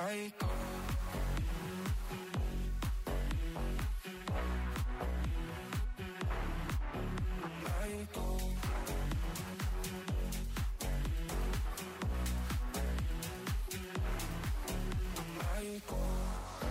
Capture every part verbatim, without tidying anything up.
Like gold. Like gold. Like gold.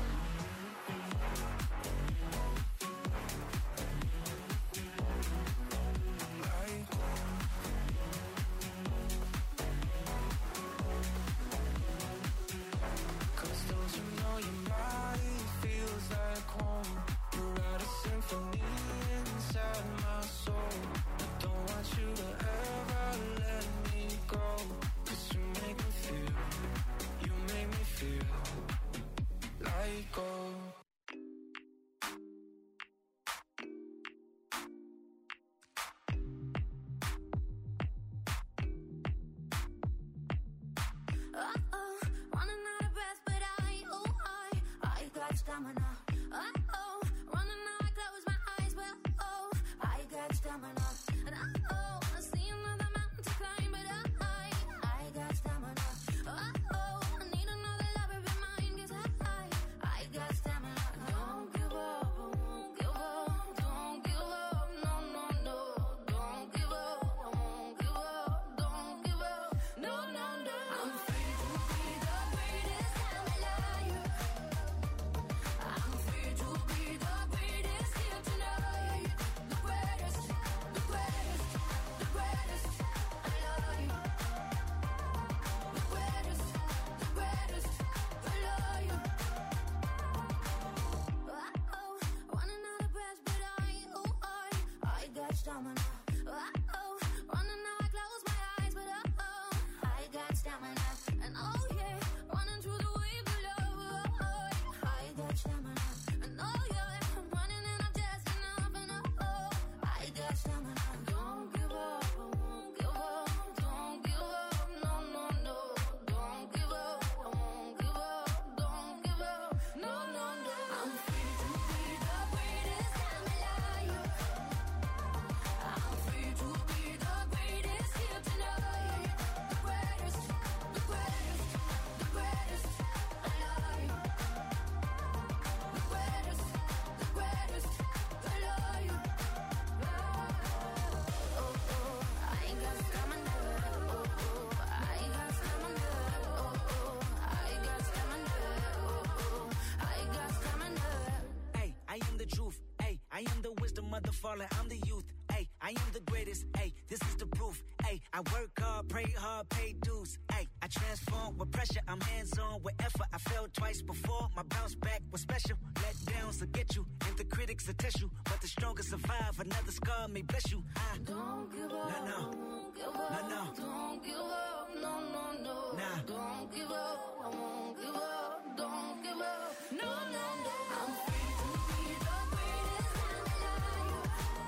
I am the wisdom of the fallen, I'm the youth. Ay, I am the greatest. Ay, this is the proof. Ay, I work hard, pray hard, pay dues. Ay, I transform with pressure, I'm hands-on with effort. I failed twice before, my bounce back was special. Let downs will get you, and the critics will test you. But the strongest survive, another scar may bless you. I don't give up, no, no, won't give up, no, no, don't give up, no, no, no, nah. Don't give up, I won't give up, don't give up, no, no, no. I'm free to be the greatest I'm alive.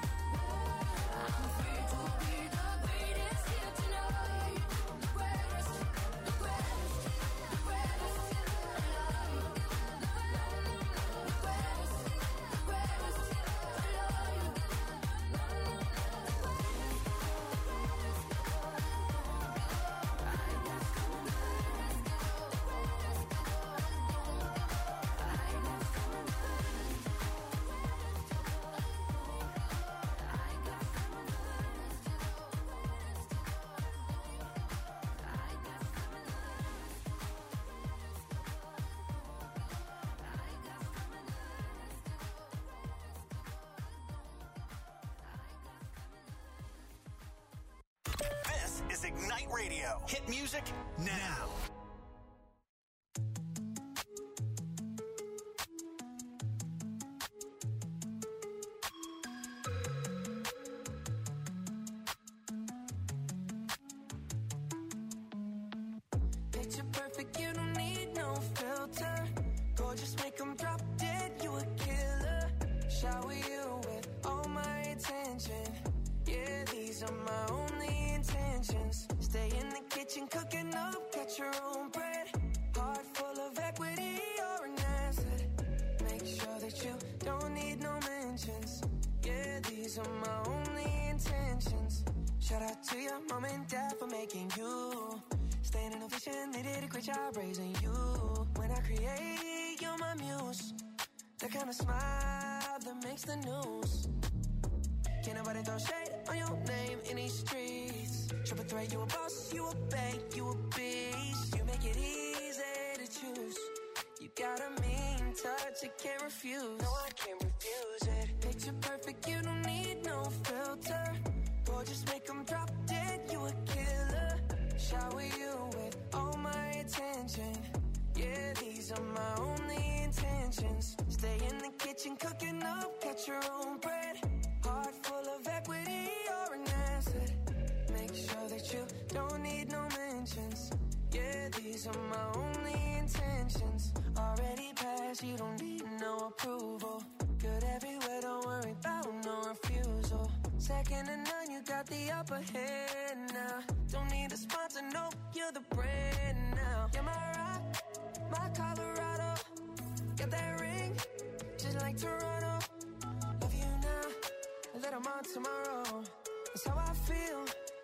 I'm free to be the greatest here tonight. The greatest, the greatest, the greatest alive. The greatest, the greatest alive. This is Ignite Radio. Hit music now. Picture perfect, you don't need no filter. Gorgeous, make them drop dead, you a killer. Shower you with all my attention. Yeah, these are my only intentions. Stay in the kitchen, cooking up, get your own bread. Heart full of equity, you're an asset. Make sure that you don't need no mentions. Yeah, these are my only intentions. Shout out to your mom and dad for making you. Staying in a vision, they did a great job raising you. When I create, you're my muse. The kind of smile that makes the news. Can't nobody throw shade on your name in these streets. Triple threat, you a boss, you a bank, you a beast. You make it easy to choose. You got a mean touch, I can't refuse. No, I can't refuse it. Picture perfect, you don't need no filter. Gorgeous, make them drop dead, you a killer. Shower you with all my attention. Yeah, these are my only intentions. Stay in the kitchen, cooking up, cut your own bread. Heart full of equity, you're an asset. Make sure that you don't need no mentions. Yeah, these are my only intentions. Already passed, you don't need no approval. Good everywhere, don't worry about no refusal. Second to none, you got the upper hand now. Don't need a sponsor, no, you're the brand now. You're my rock, my Colorado. Got that ring, just like Toronto. Love you now, let 'em on tomorrow. That's how I feel.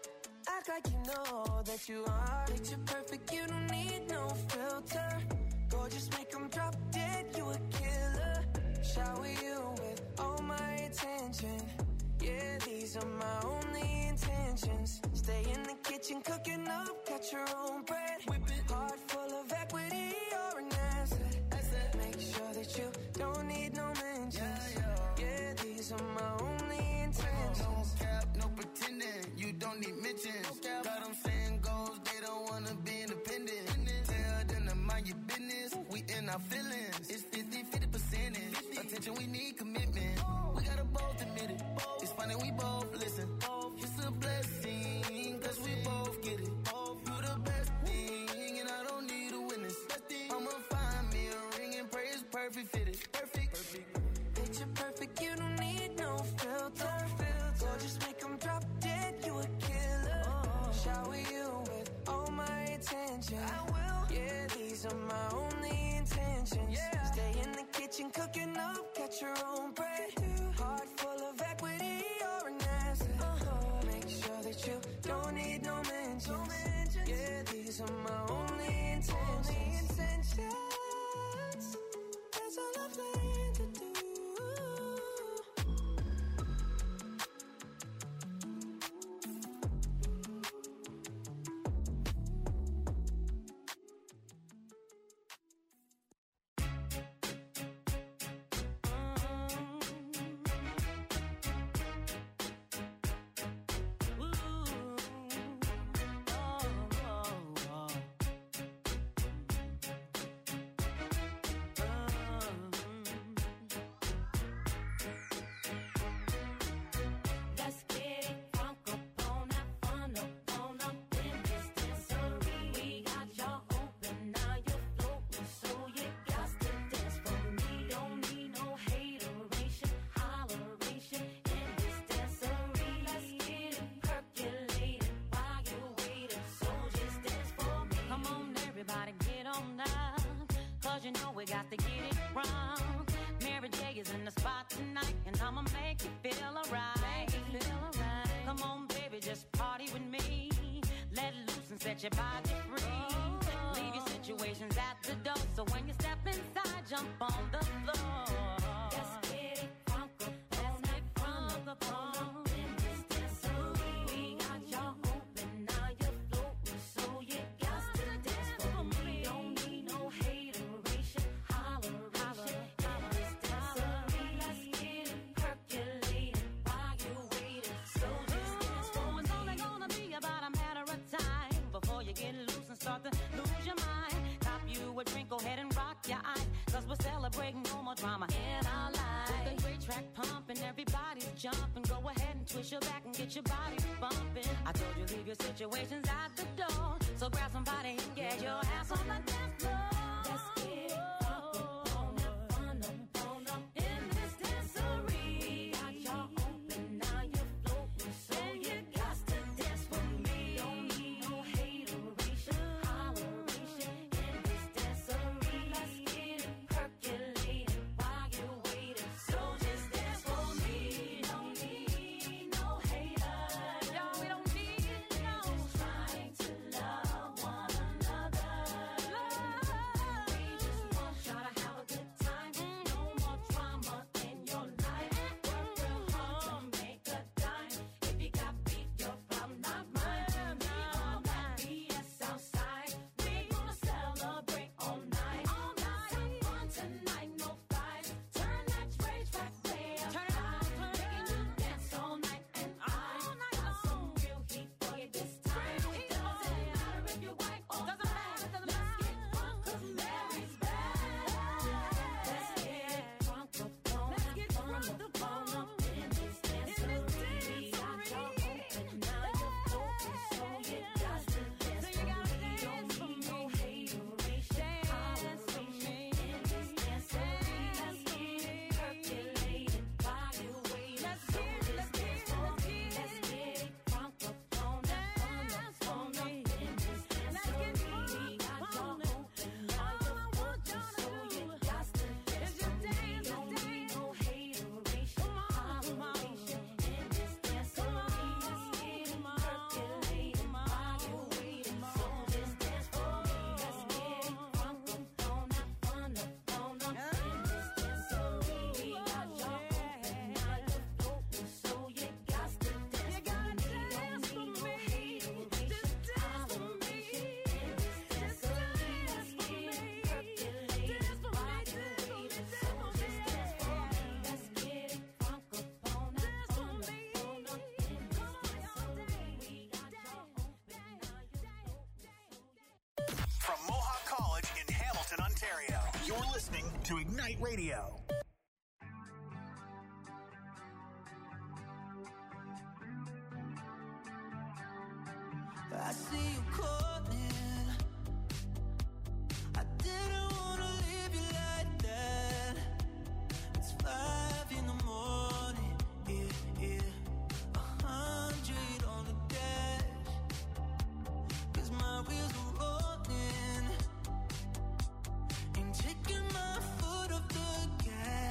Act like you know that you are. Picture perfect, you don't need no filter. Gorgeous, make 'em drop dead, you a killer. Shower you with all my attention. Yeah, these are my only intentions. Stay in the kitchen, cooking up, cut your own bread. Whip it. Heart full of equity, you're an asset. asset. Make sure that you don't need no mentions. Yeah, yeah. Yeah, these are my only intentions. No cap, no pretending, you don't need mentions. No got them saying goals, they don't wanna be independent. Tell them to mind your business, we in our feelings. It's fifty, fifty percentage. Attention, we need commitment. We gotta both admit it. It's funny, we both listen. It's a blessing, cause we both get it. You the best thing, and I don't need a witness. I'ma find me a ring and pray it's perfect fitted. Perfect. Perfect. Picture perfect, you don't need no filter. Gorgeous, make 'em drop dead, you a killer. Shower you with all my attention. I will. Yeah, these are my only intentions. Yeah. Stay in the kitchen, cooking up, cut your own bread. Heart full of equity, you're an asset. Uh-huh. Make sure that you don't need no mentions. No mentions. Yeah, these are my only intentions. Only intentions. That's all I plan to do. You know we got to get it wrong. Mary J is in the spot tonight, and I'ma make you feel alright. Feel alright. Come on, baby, just party with me. Let loose and set your body free. Oh. Leave your situations at the door, so when you step inside, jump on the floor. Let's get it crunk up, let's get crunk up on in this dancery. We got y'all open, now you're floating, so you got to dance for me. Don't need no hater. Start to lose your mind. Cop you a drink, go ahead and rock your eyes. Cause we're celebrating no more drama in our lives. With a great track pumping, everybody's jumping. Go ahead and twist your back and get your body bumping. I told you leave your situations at the door. So grab somebody and get your ass on the dance floor. Let's get up on that fun up, on up in this dancery. Got y'all open, now you're floating, so you got to dance for me. Don't need no hateration. Love to Ignite Radio. I see you calling. I didn't wanna leave you like that. It's five in the morning, yeah, yeah. A hundred on the dash. 'Cause my wheels are rolling. Ain't taking my foot off the gas.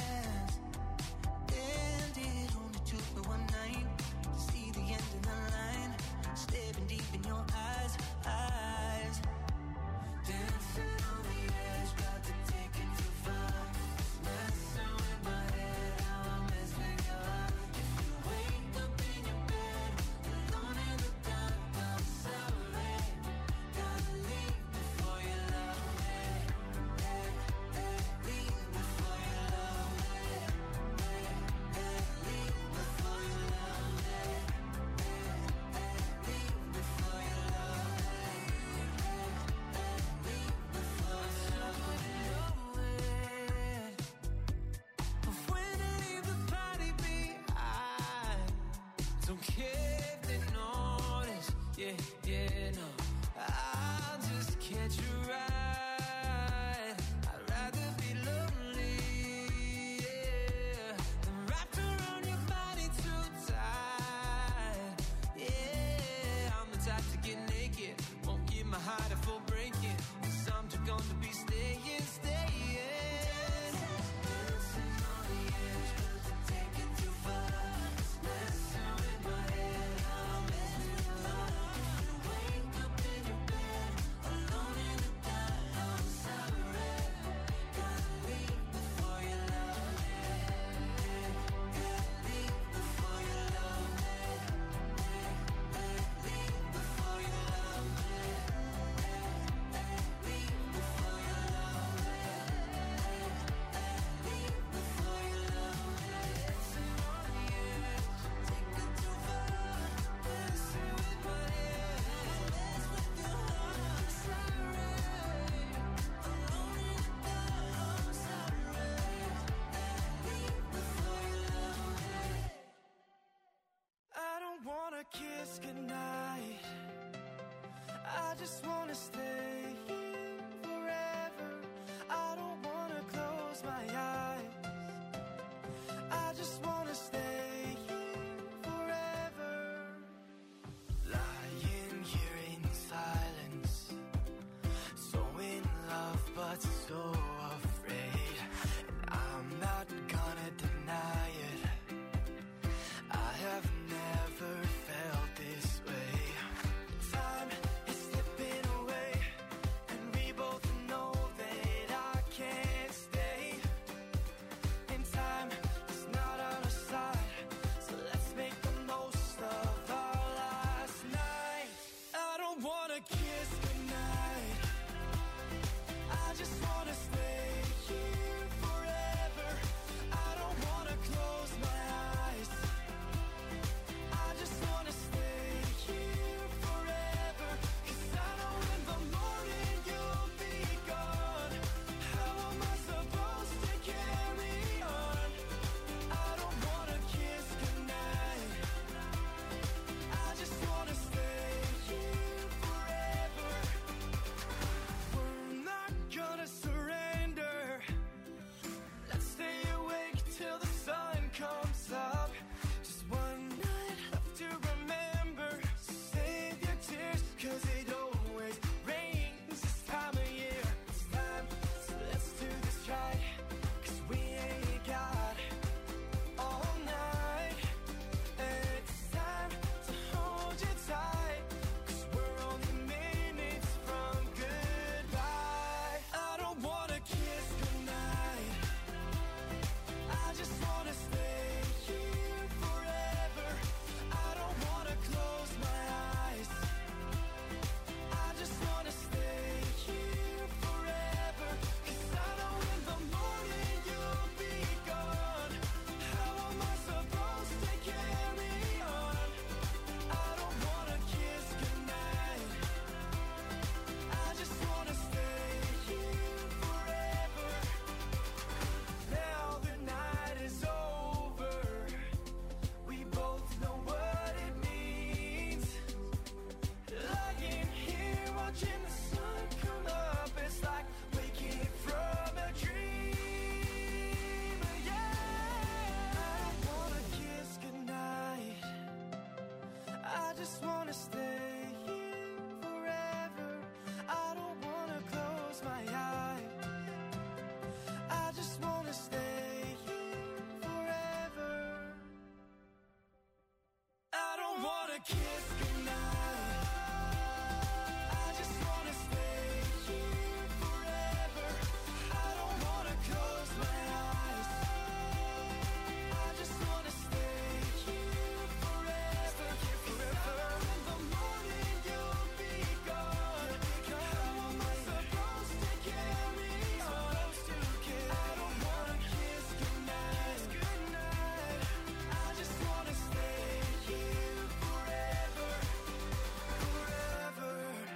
kiss goodnight. I just wanna stay here forever. I don't wanna close my eyes. I just wanna stay here forever. Stay here forever. In the morning you'll be gone. How am I supposed to carry on? I don't wanna kiss goodnight. Goodnight. I just wanna stay here forever. Forever.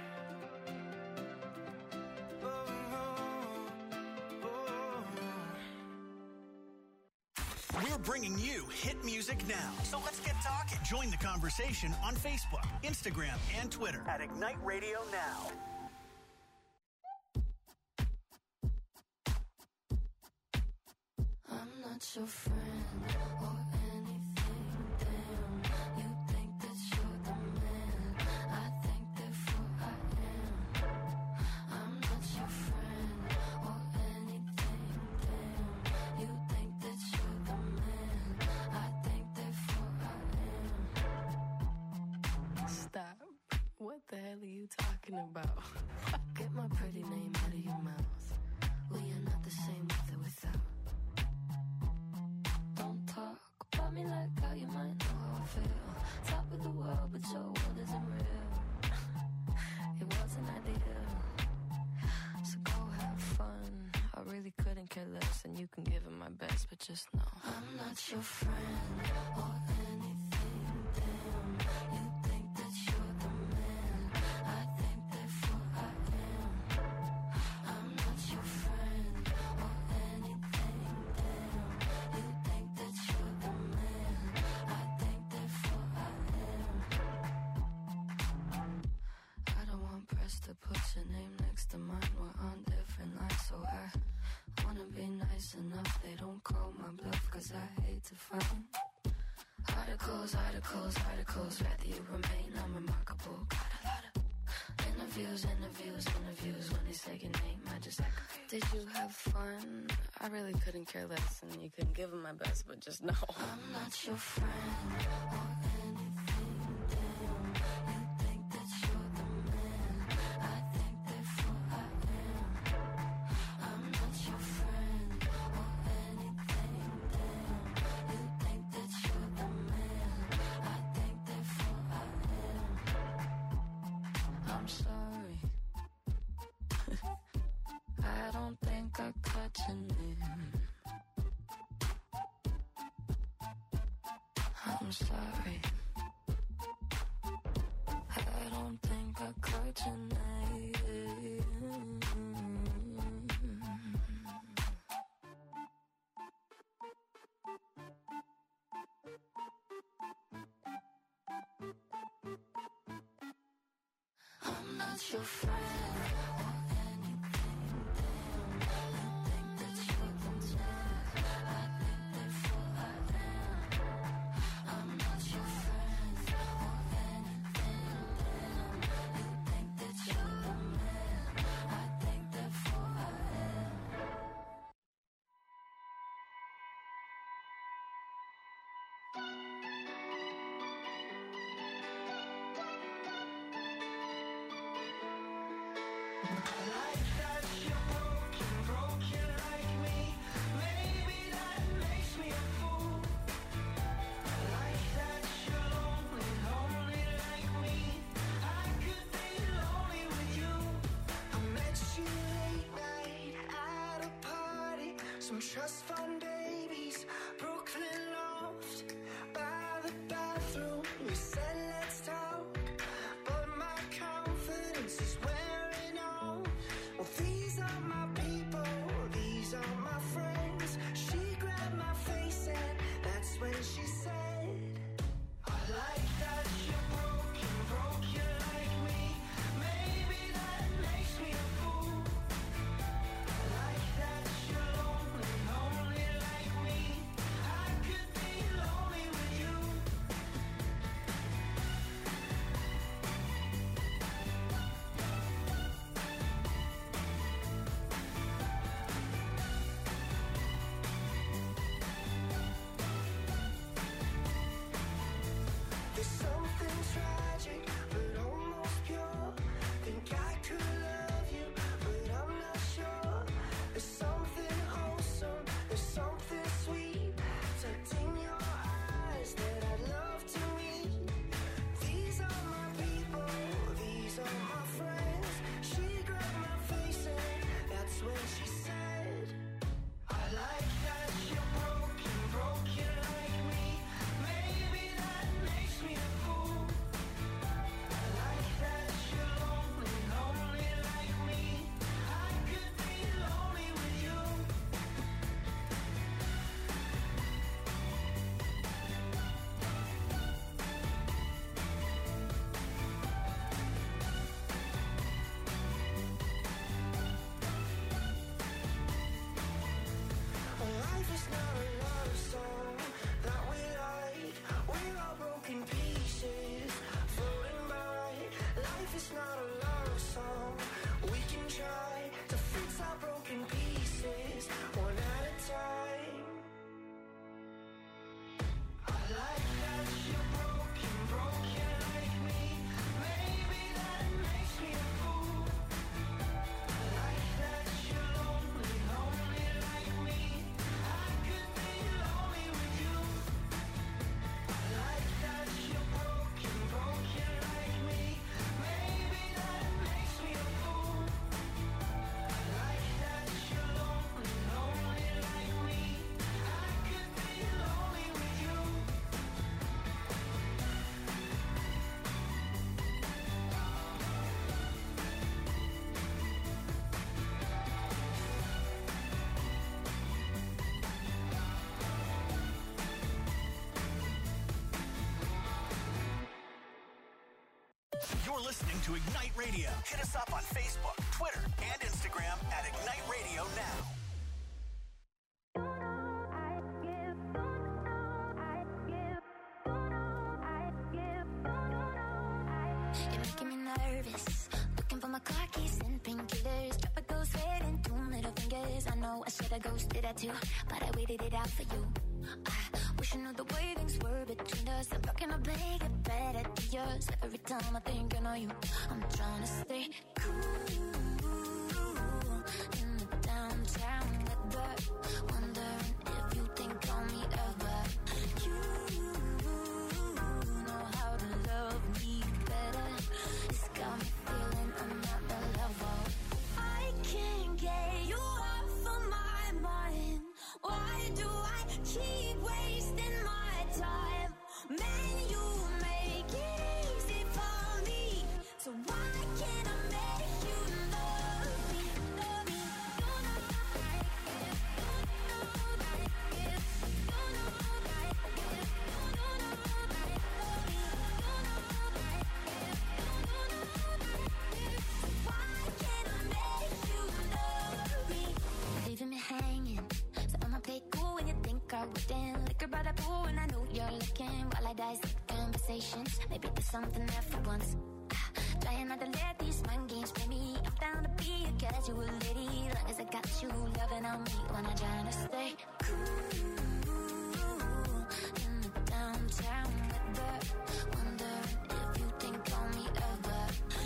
Oh, oh, oh. We're bringing you hit music now. So let's get talking. Join the conversation on Facebook, Instagram, and Twitter at Ignite Radio Now. I'm not your friend or anything, damn. You think that you're the man, I think therefore I am. I'm not your friend or anything, damn. You think that you're the man, I think therefore I am. Stop. What the hell are you talking about? Get my pretty name out of your mouth. We are not the same with or without. Don't talk about me like how you might know how I feel. Top of the world, but your world isn't real. It wasn't ideal. So go have fun. I really couldn't care less, and you can give it my best, but just know I'm not your friend or anything, damn. You think that you're the man, I think therefore I am. I'm not your friend or anything, damn. You think that you're the man, I think therefore I am. I don't want press to put your name next to mine. We're on different lines, so I wanna be nice enough. They don't call my bluff, cause I hate to find articles, articles, articles. Rather you remain unremarkable. Got a lot of interviews, interviews, interviews. When they say your name, I just act confused. Did you have fun? I really couldn't care less, and you couldn't give it my best, but just know I'm not your friend or anything, damn. You think that you're the man, I think therefore I am. I'm not your friend or anything, damn. You think that you're the man, I think therefore I am. I'm sorry. I don't think I caught your name. I'm sorry. I don't think I caught your name. I'm not your friend or anything, damn. You think that you're the man, I think therefore I am. I'm not your friend or anything, damn. You think that you're the man, I think therefore I am. Like that you're broken, broken like me. Maybe that makes me a fool. Like that you're lonely, lonely like me. I could be lonely with you. I met you late night at a party. Some trust fund babies, Brooklyn loft. By the bathroom, we said let's talk. But my confidence is wearing off. Well, these are my people, these are my friends. She grabbed my face and that's when she said, I like that you're broken, broken like me. Maybe that makes me a fool. I like that you're lonely, lonely like me. I could You're listening to Ignite Radio. Hit us up on Facebook, Twitter, and Instagram at Ignite Radio Now. You're making me nervous. Looking for my car keys and painkillers. Drop a ghost head and two middle fingers. I know I should have ghosted that too, but I waited it out for you. I wish I knew the way things were between us. I'm talking a big and bad ideas. Every time I think I know you, I'm trying to stay cool in the downtown weather. Wondering if you think on me ever. You know how to love me better. It's got me feeling I'm not the level. I can't get you off of my mind. Why do I keep wasting my time? Man, you make it easy for me. So why can't I make you love me? Love me. You know I get, you know I get, you know I get, you know I love me. You know I get, you know I get. Why can't I make you love me? Leaving me hanging. So I'ma play cool when you think I wouldn't. Liquor by the pool and I know you're looking. While I dissect conversations, maybe there's something there for once. Ah, trying not to let these mind games play me. I'm down to be a casual lady, long as I got you loving on me. When I'm trying to stay cool in the downtown weather. Wondering if you think on me ever.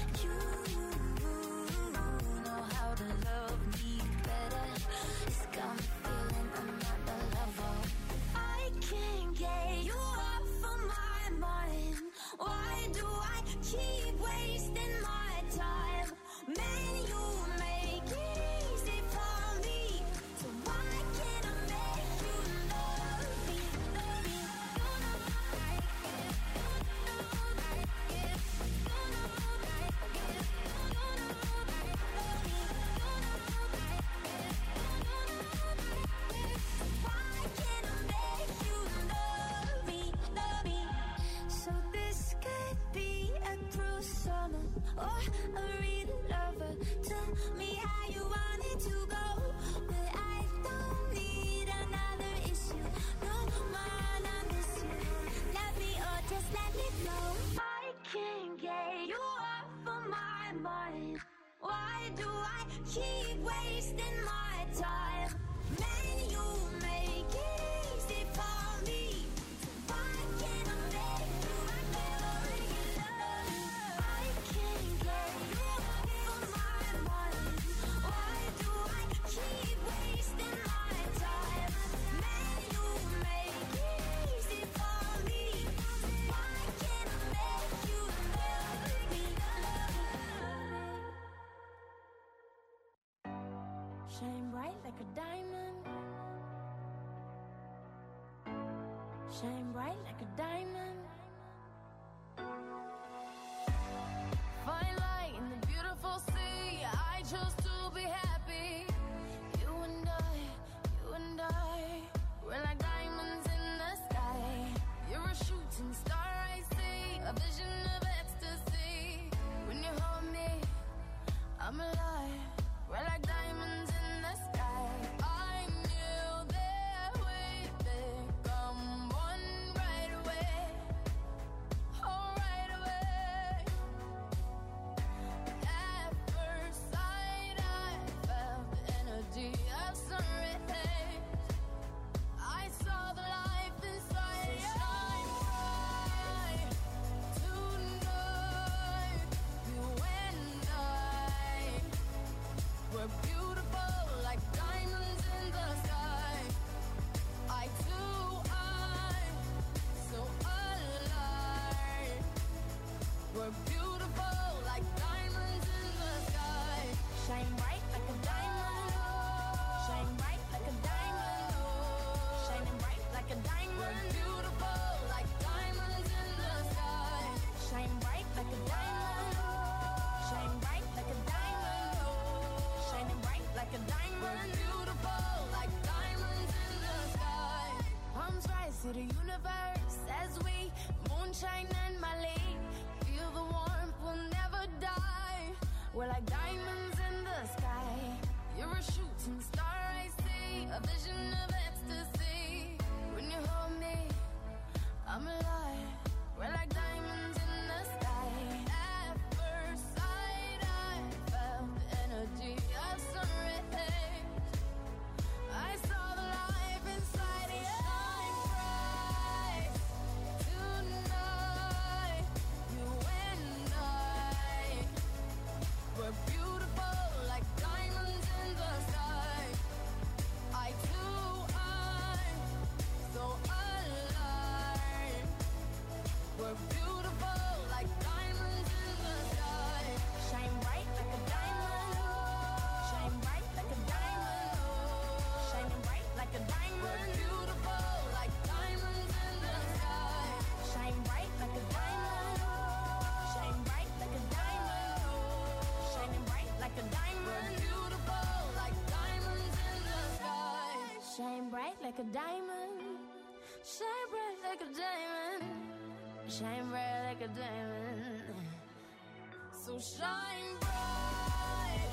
You know how to love me better. It's got me feeling I'm not the level. I can't get you off of my mind. Why do I keep wasting my time? Man, you make it easy for me. So why can't I make you love me? Love me. You know I get, you know I get, you know I get, you know I love me. You know I get, you know I get. Why can't I make you love me? Love me. So this could be a cruel summer or a real lover. Tell me how you want it to go, but I don't need another issue. No man, I miss you. Love me or just let me go. I can't get you off of my mind. Why do I keep wasting my time? Man, you make it easy for me. Why can't I make you love me? I can't get you off of my mind. Why do I keep wasting my time? Man, you make it easy for me. Why can't I make you love me? Shine bright like a diamond. Shine bright like a diamond. Fine light in the beautiful sea. I chose to be happy. You and I, you and I, we're like diamonds in the sky. You're a shooting star I see, a vision of ecstasy. When you hold me, I'm alive. We're like diamonds in the sky. I knew that we'd become one right away. Oh, right away. At first sight, I felt the energy of sun rays. I saw the life inside. So shine bright tonight. You and I, we're beautiful like diamonds in the sky. I too, I'm so alive. We're beautiful like diamonds in the sky. Shine bright like a diamond. Shine bright like a diamond. Shining bright like a diamond. We're beautiful like diamonds in the sky. Shine bright like a diamond. Shine bright like a diamond. Shining bright like a diamond. We're beautiful like diamonds in the sky. Palms rise to the universe as we moonshine and Mali. Feel the warmth, we'll never or die. We're like diamonds in the sky. You're a shooting star, I see. A vision of ecstasy. When you hold me, I'm alive. We're like diamonds in the sky. At first sight, I felt the energy of sun rays. I saw the life inside you. Shine bright tonight. You and I, we're beautiful like diamonds in the sky. I too, I'm so alive. We're beautiful like diamonds in the sky. Shine bright like a diamond. Shine bright like a diamond. Shining bright like a diamond. We're beautiful like diamonds in the sky. Shine bright like a diamond. Shine bright like a diamond. Shining bright like a diamond. We're beautiful like diamonds in the sky. Shine bright like a diamond. Shine bright like a diamond. Shine bright like a diamond. So shine bright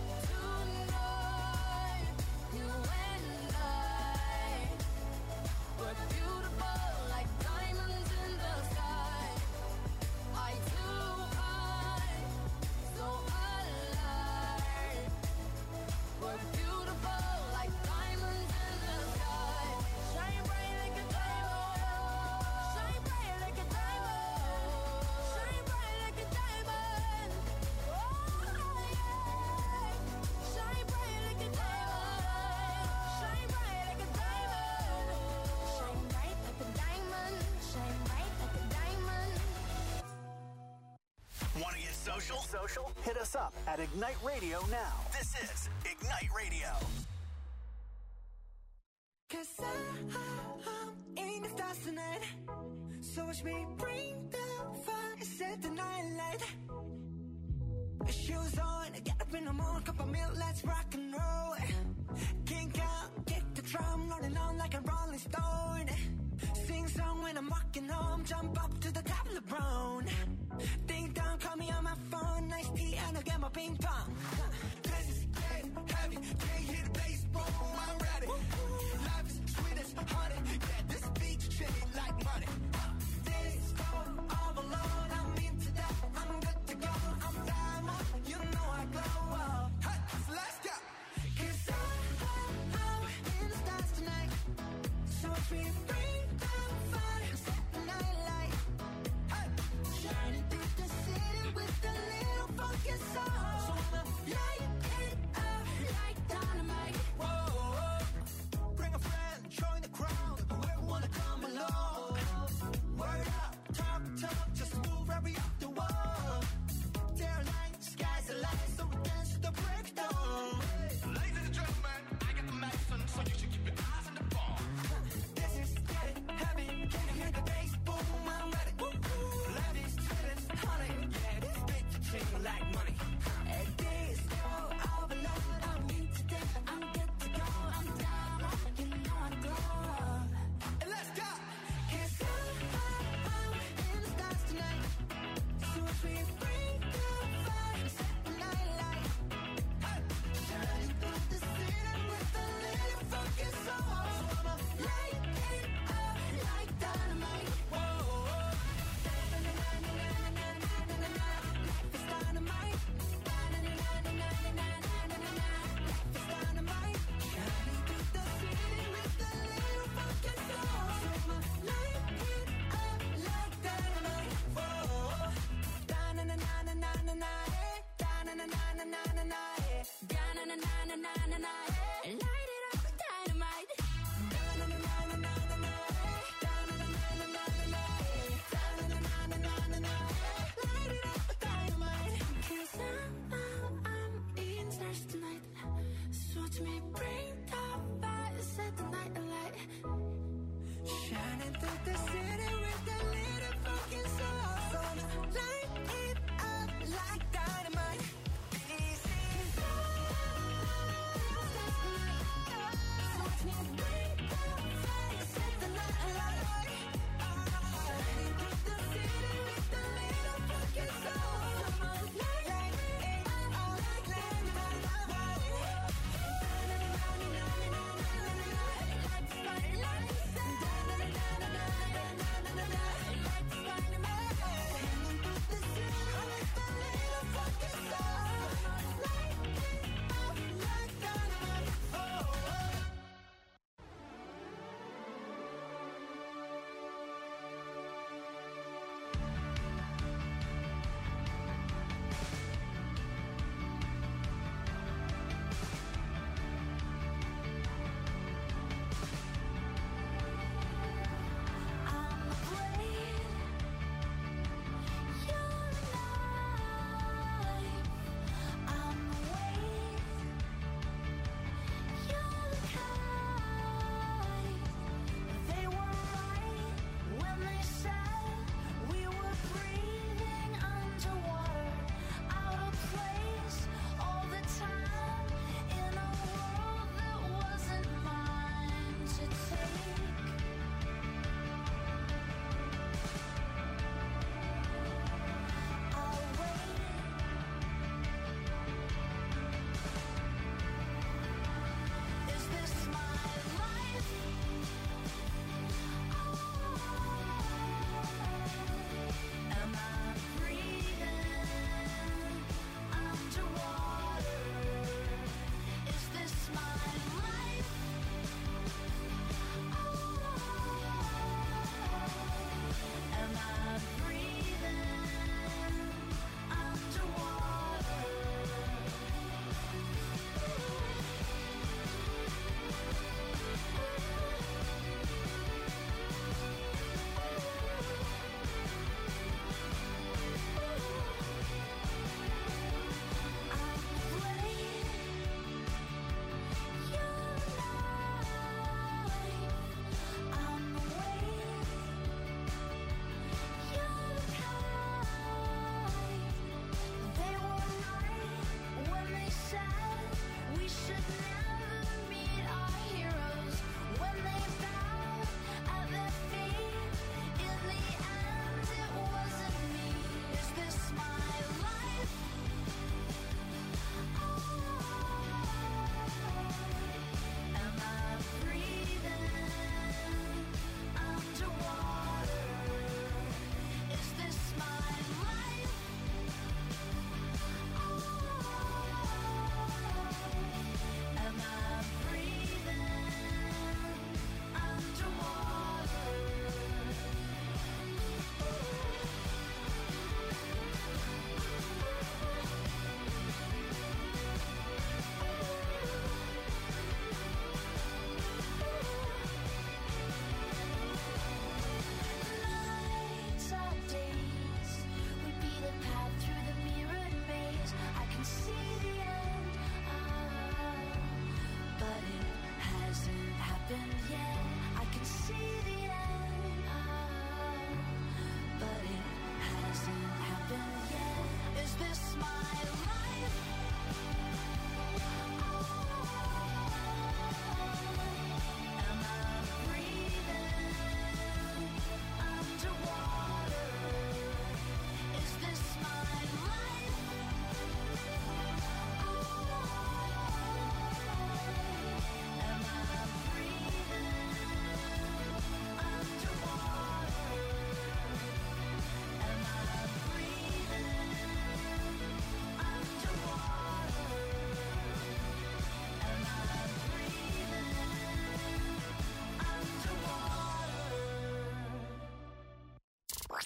tonight. You and I, we're beautiful like diamonds in the sky. I too, I'm so alive. We're beautiful like diamonds in the sky. Shine bright like a diamond. Shine bright like a diamond. Shine bright like a diamond. Oh yeah. Shine bright like a diamond. Shine bright like a diamond. Shine bright like a diamond. Shine bright like a diamond. Want to get social? Social? Hit us up at Ignite Radio now. This is Ignite Radio. Cause I, I'm in the stars tonight. So watch me bring the fire, set the night light. Shoes on, get up in the morning, cup of milk, let's rock and roll. Kink out, kick the drum, rolling on like a rolling stone. Sing song when I'm walking home, jump up to the top of the brown. Ding dong, call me on my phone, nice tea and I'll get my ping pong. This is getting heavy, can't hear the bass, boom, I'm ready. Life is sweet as honey, yeah, this beach chilly like money. This go all alone, I'm into that, I'm good to go, I'm diamond, you know I glow. Hey, so let's go. Cause I, I'm in the stars tonight, so watch me bring the fire, set the night light. Hey, shining through the city with a little funky soul. So when I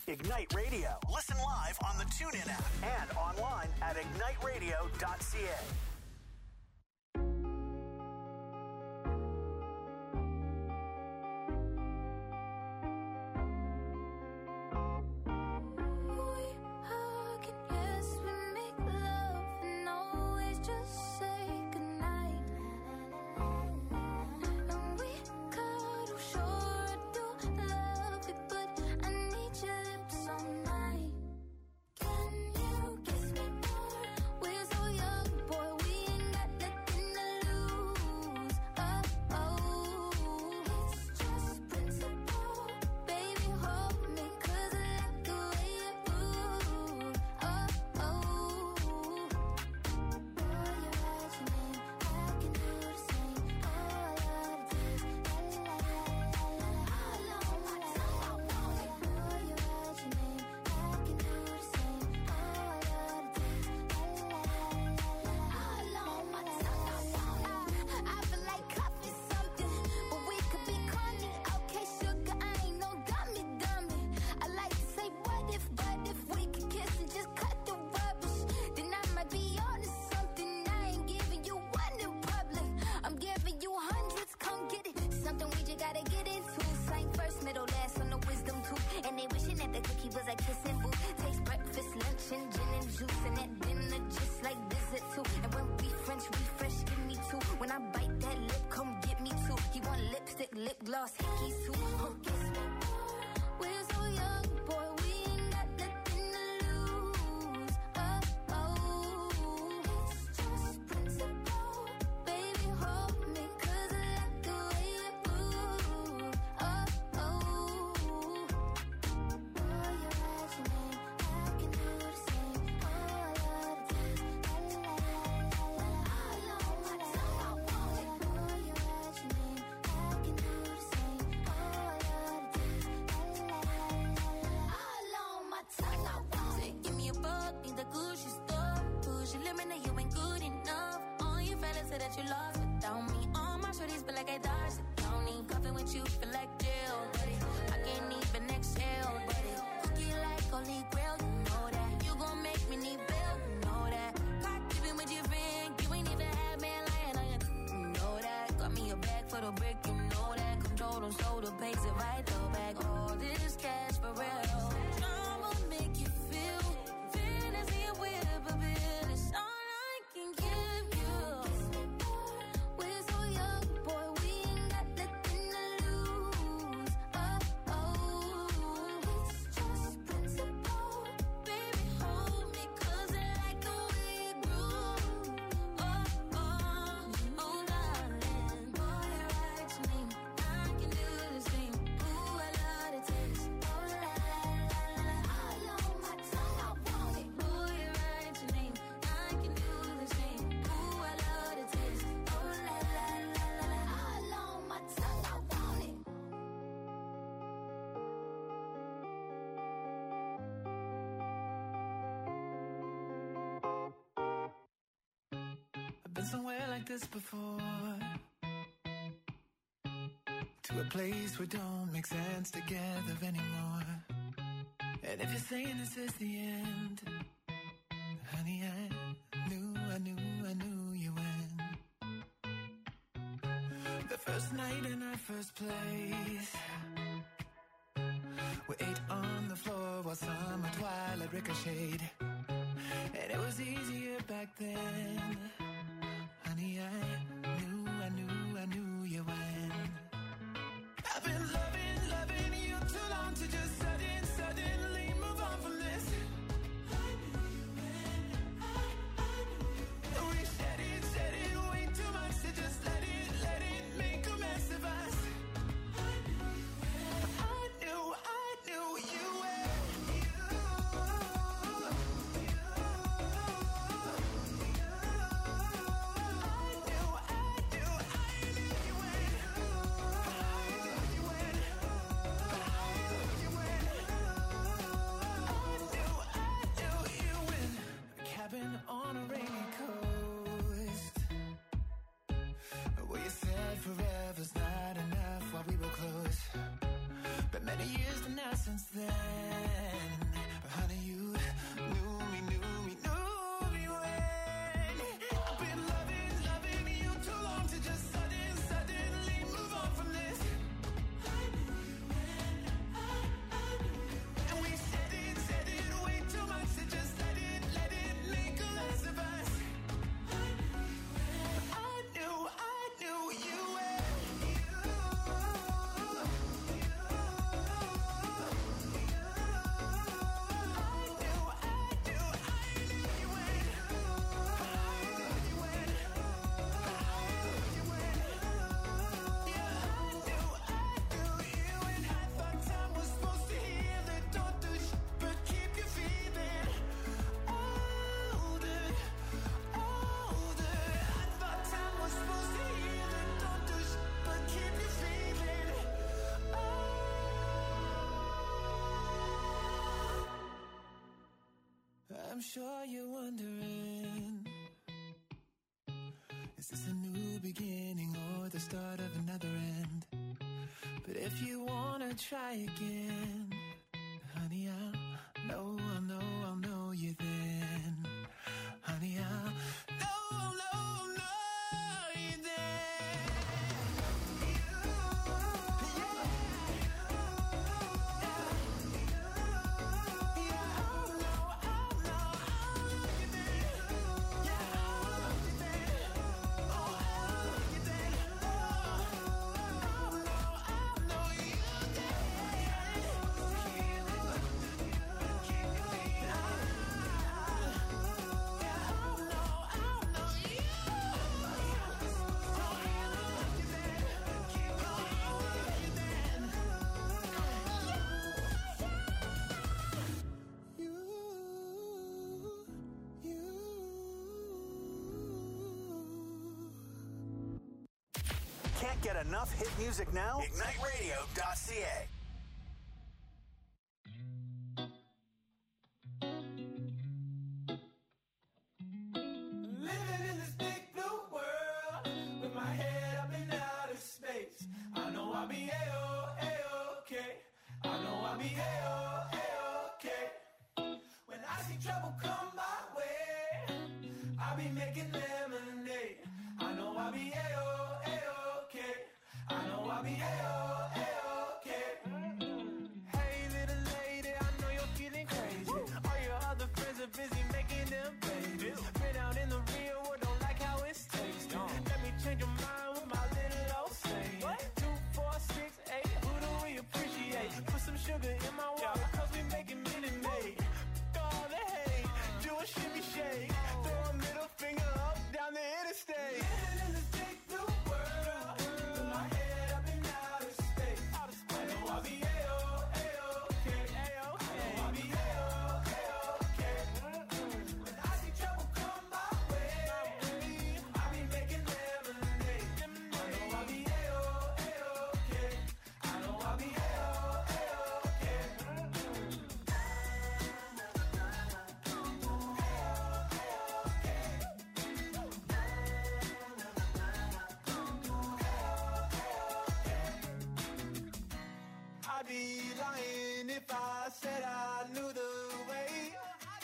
Ignite Radio. Listen live on the TuneIn app and online at ignite radio dot c a. Been somewhere like this before, to a place where don't make sense together anymore. And if you're saying this is the end, honey, I knew, I knew, I knew you when the first night in our first place, we ate on the floor while summer twilight ricocheted, and it was easier back then. Honey, I knew, I knew, I knew you when I've been loving, loving you too long to just sudden, suddenly move on from this. I knew you when, I, I knew you when. We said it, said it way too much to just let it, let it make a mess of us. I knew you when, I knew, I knew you when. You I'm sure you're wondering, is this a new beginning or the start of another end? But if you wanna try again, honey, I'll know, I'll know, I'll know you then. Honey, I'll know, I'll know, I'll know you then. You, yeah, yeah, I'll know, I'll know, I'll know you then. Yeah, I'll know you then. Oh, I'll know you then. Oh, I'll know, I'll know you then. Can't get enough hit music now? ignite radio dot c a. Living in this big blue world with my head up in outer space. I know I'll be A-O, A-okay. I know I'll be A-O, A-okay. When I see trouble come my way, I'll be making lemonade. I know I'll be A-O, A-okay. I know I'll be A-O, A-okay. Hey little lady, I know you're feeling crazy. All your other friends are busy making them babies. Been out in the real world, don't like how it's tasting. Let me change your mind with my little old saying. Two, four, six, eight, who do we appreciate? Put some sugar in my water, cause we making Minute Maid. All the hate, do a shimmy shake. Throw a middle finger up down the interstate. Living in this big blue world with my head up in outer space. I know I'll be A-O, A-okay. I know I'll be A-O, A-okay. When I see trouble come my way, I'll be making lemonade. I know I'll be A-O, A-okay. I know I'll be A-O, A-okay. I'd be lying if I said I knew the way.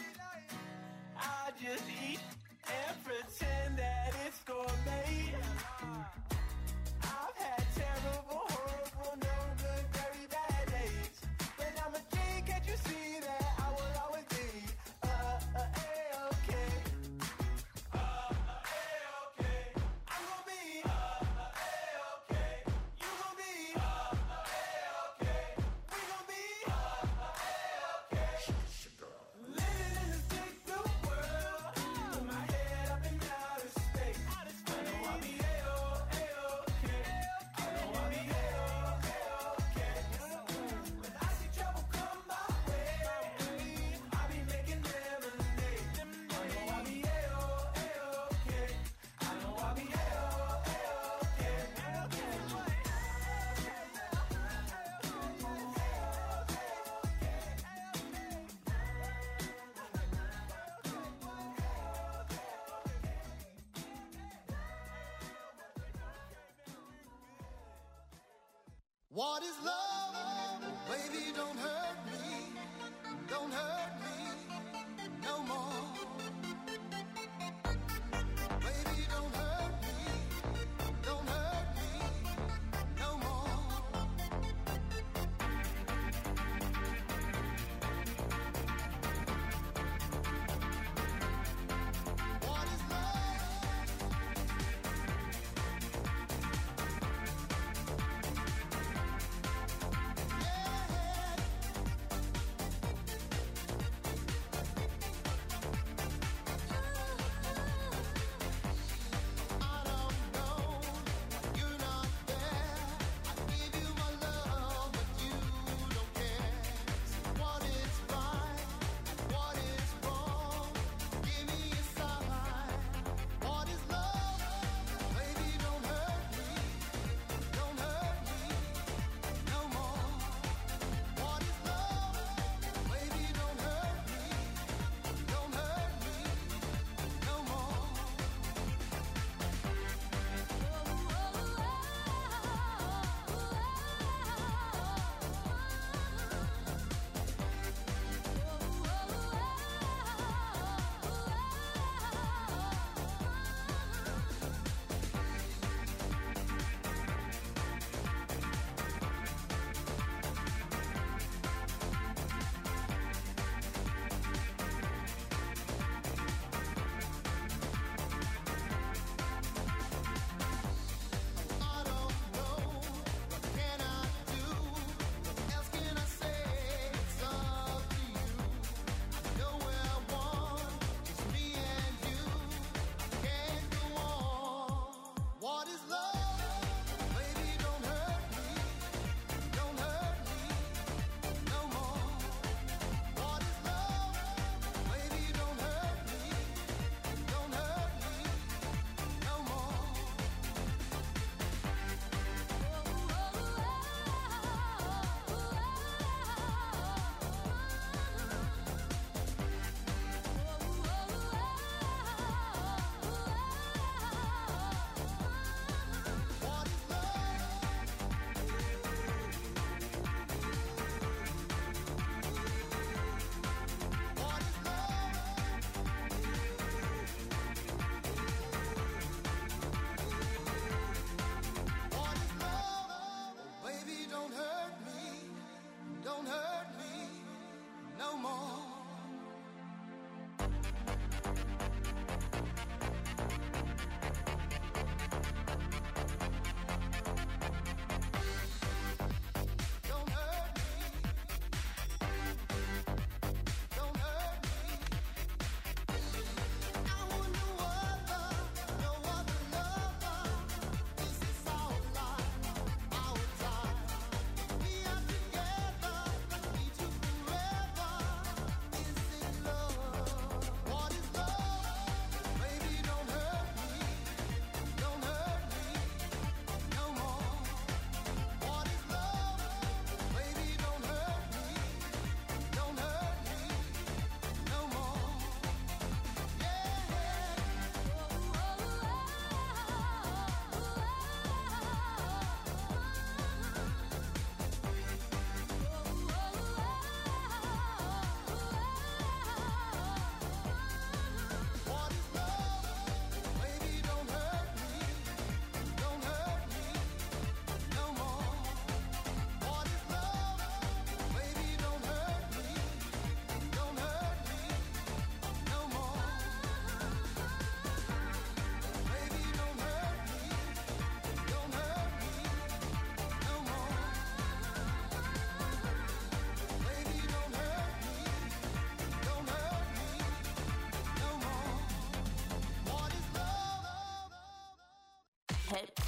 I just eat and pretend that it's gourmet. I've had terrible, horrible, no good, very bad days. But I'm a king, can't you see that I will always be uh, uh, A-okay. Uh, uh, A-okay. I'm gonna be uh, uh, A-okay. You gonna be uh, uh, A-okay. We gonna be uh, uh, A-okay. Living in this big blue world with my head up in outer space. I know I'll be A-O, A-okay. I know I'll be A-O, A-okay. When I see trouble come my way, I'll be making lemonade. I know I'll be A-O, A-okay. I know I'll be A-O, A-okay. What is love? Baby, don't hurt me. Don't hurt me no more. Baby, don't hurt me. Don't hurt me no more. What is love? Yeah.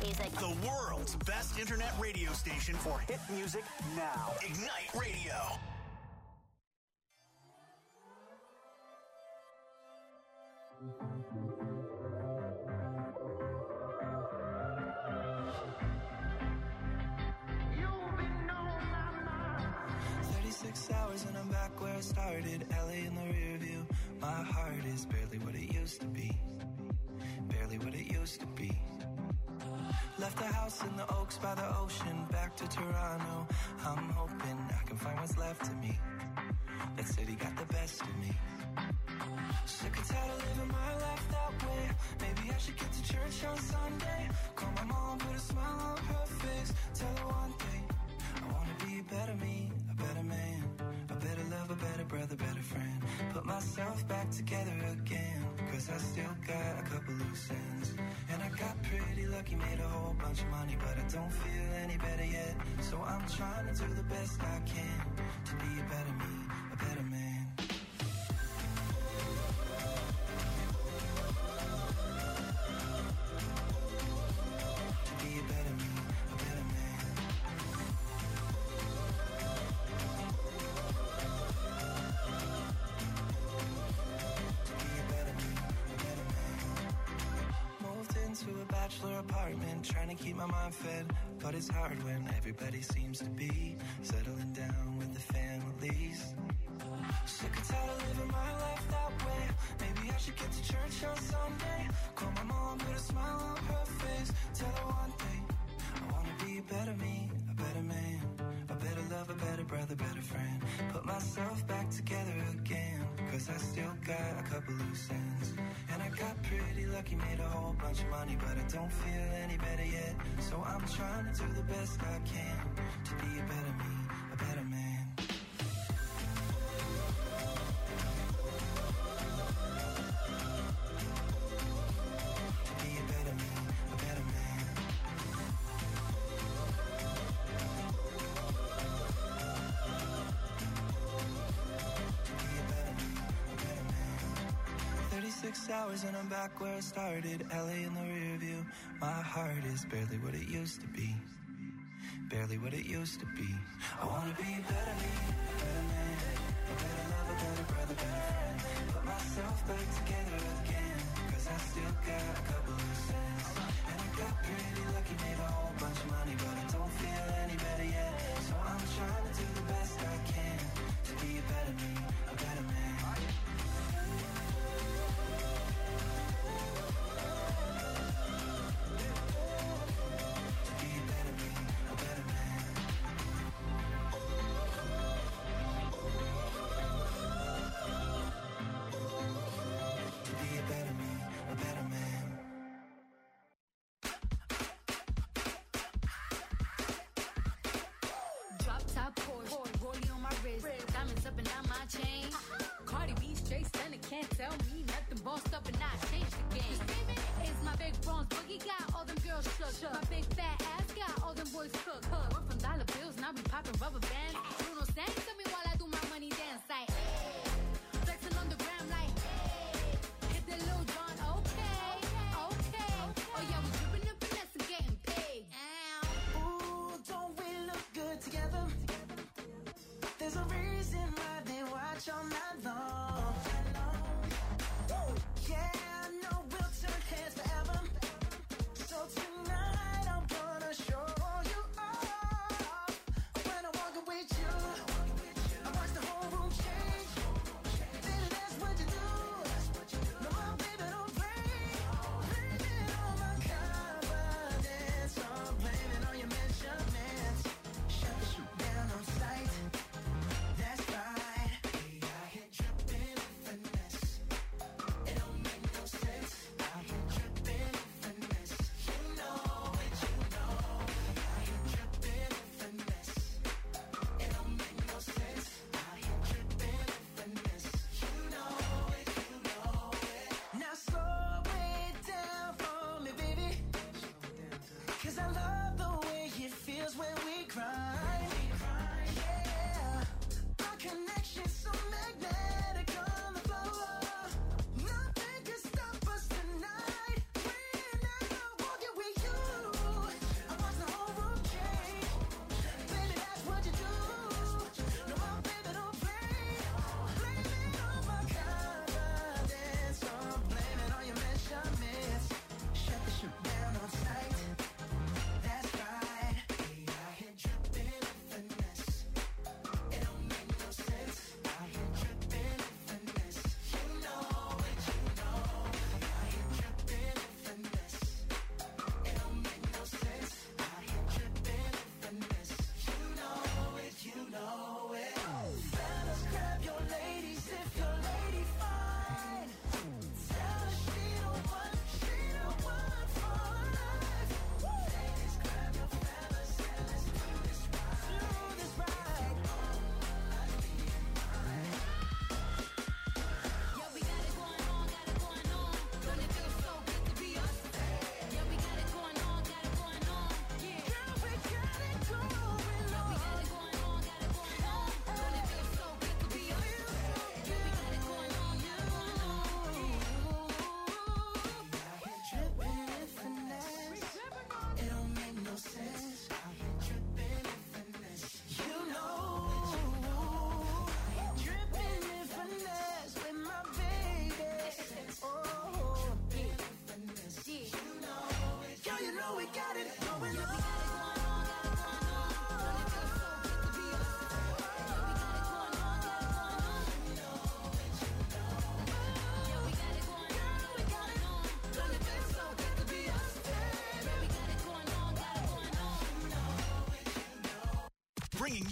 He's like, the world's best internet radio station for hit music now. Ignite Radio. thirty-six hours and I'm back where I started. L A in the rear view. My heart is barely what it used to be. Barely what it used to be. Left the house in the Oaks by the ocean. Back to Toronto. I'm hoping I can find what's left of me. That city got the best of me. Sick and tired of living my life that way. Maybe I should get to church on Sunday. Call my mom, put a smile on her face. Tell her one thing, I wanna be a better me, a better man, a better lover, better brother, better friend. Put myself back together again, cause I still got a couple loose ends. And I got pretty lucky, made a whole bunch of money, but I don't feel any better yet. So I'm trying to do the best I can to be a better me, a better man. Apartment, trying to keep my mind fed, but it's hard when everybody seems to be settling down with the families. Sick and tired of living my life that way. Maybe I should get to church on Sunday. Call my mom, put a smile on her face. Tell her one thing, I wanna be a better me, a better man, a better lover, better brother, better friend. Put myself back together again, cause I still got a couple loose ends. And I got pretty lucky, made a whole bunch of money, but I don't feel any better yet. So I'm trying to do the best I can to be a better me, a better man. To be a better me, a better man. To be a better me, a better man. thirty-six hours and I'm back where I started. L A in the rear view. My heart is barely what it used to be. Barely what it used to be. I wanna be a better me, a better man, a better lover, better brother, better friend. Put myself back together again, cause I still got a couple loose ends. And I got pretty lucky, made a whole bunch of money, but I don't feel any better yet. So I'm trying to do the best I can to be a better me, a better man. Dripping bringing